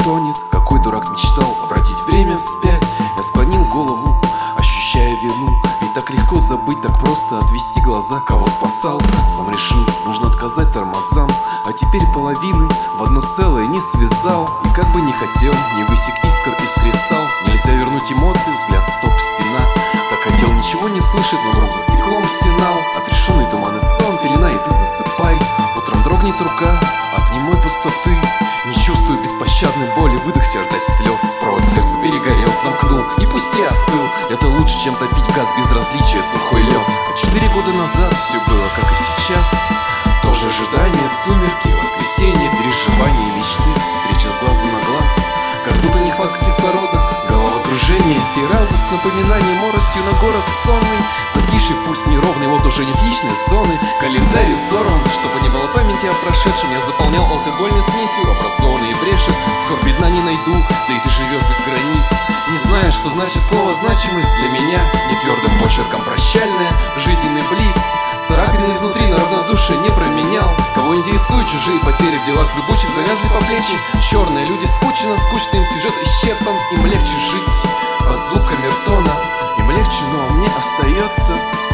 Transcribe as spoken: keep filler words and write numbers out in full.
тонет. Какой дурак мечтал обратить время вспять. Я склонил голову, ощущая вину. Ведь так легко забыть, так просто отвести глаза. Кого спасал, сам решил, нужно отказать тормозам. А теперь половины в одно целое не связал. И как бы не хотел, не высек искр из кресал. Нельзя вернуть эмоции, взгляд стоп, стена. Так хотел ничего не слышать, но гром за стеклом стенал. Отрешенный туманный сон пеленает и засыпай. Утром дрогнет рука от немой пустоты. Не чувствую беспощадной боли, выдохся ждать слез. Провод сердца перегорел, замкнул, и пусть я остыл. Это лучше, чем топить газ безразличия, сухой лед. А четыре года назад все было как и сейчас. Тоже ожидание, сумерки, воскресенье, переживания, мечты, встреча с глазу на глаз. Как будто нехватка кислорода, головокружение. Серый август, напоминание моросью на город сонный. Затиший пульс неровный, вот уже нет личной зоны. Календарь взорван, чтобы не было памяти о прошедшем. Я заполнял алкогольной смесью образованные бреши. Скоро бедна не найду, да и ты живешь без границ. Не знаю, что значит слово значимость для меня. Не твердым почерком прощальная, жизненный блиц. Царапины изнутри на равнодушие не променял. Кого интересуют чужие потери в делах зыбучих, завязли по плечи. Черные люди скучно, скучный им сюжет исчерпан. Им легче жить под звуками ртона. Им легче, но мне остается